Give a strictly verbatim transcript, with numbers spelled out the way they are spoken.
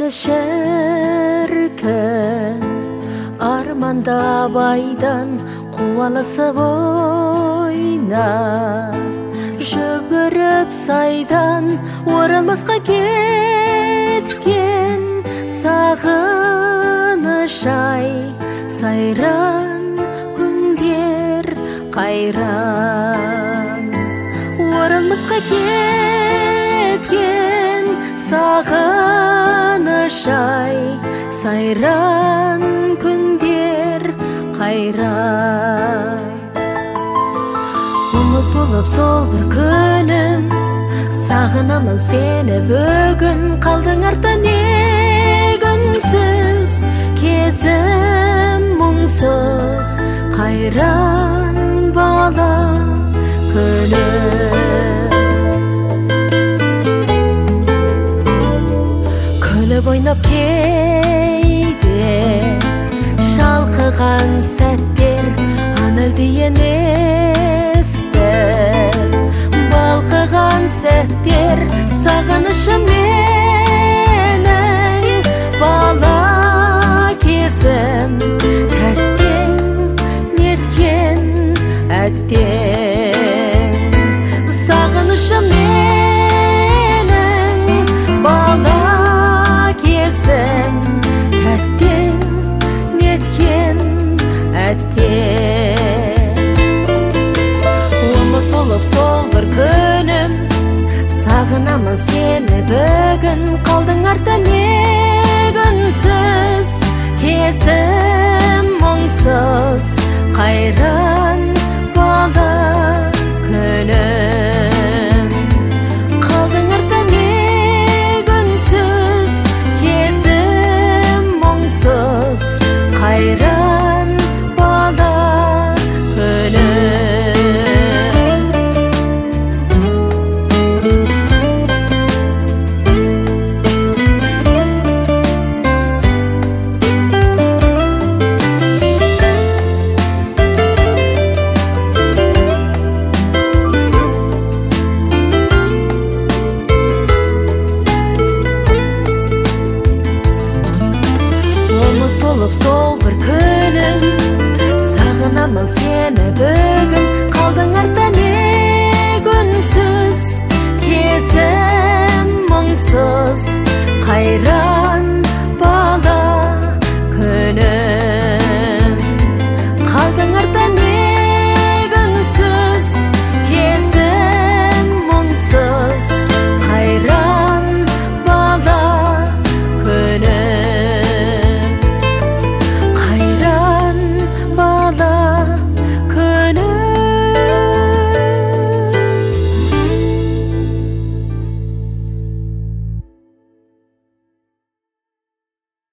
шеркен арманда байдан қуаласып ойнап жүгіріп сайдан оралмасқа кеткен сағыныш ай сайран күндер қайран оралмасқа кеткен сағыныш ай сайран күндер қайран ұмыт болып сол бір күнім сағынамын сені бүгін қалдың артта не күнсіз кезім мұңсыз қайран бала күнім күліп ойнап кейде шалқыған сәттер анылдиен естіп балқыған сәттер сағынышым менің бала кезім тәттен неткен әттен сағынышым менің бала кезім тәттен неткен әттен ұмыт болып сол бір күнім сағынамын сені бүгін қалдың артта не күнсіз кезім мұңсыз қайран бала күнім қалдың артта не күнсіз кезім мұңсыз қайран бала күнім болып сол бір күнім сағынамын сені бүгін қалдың артта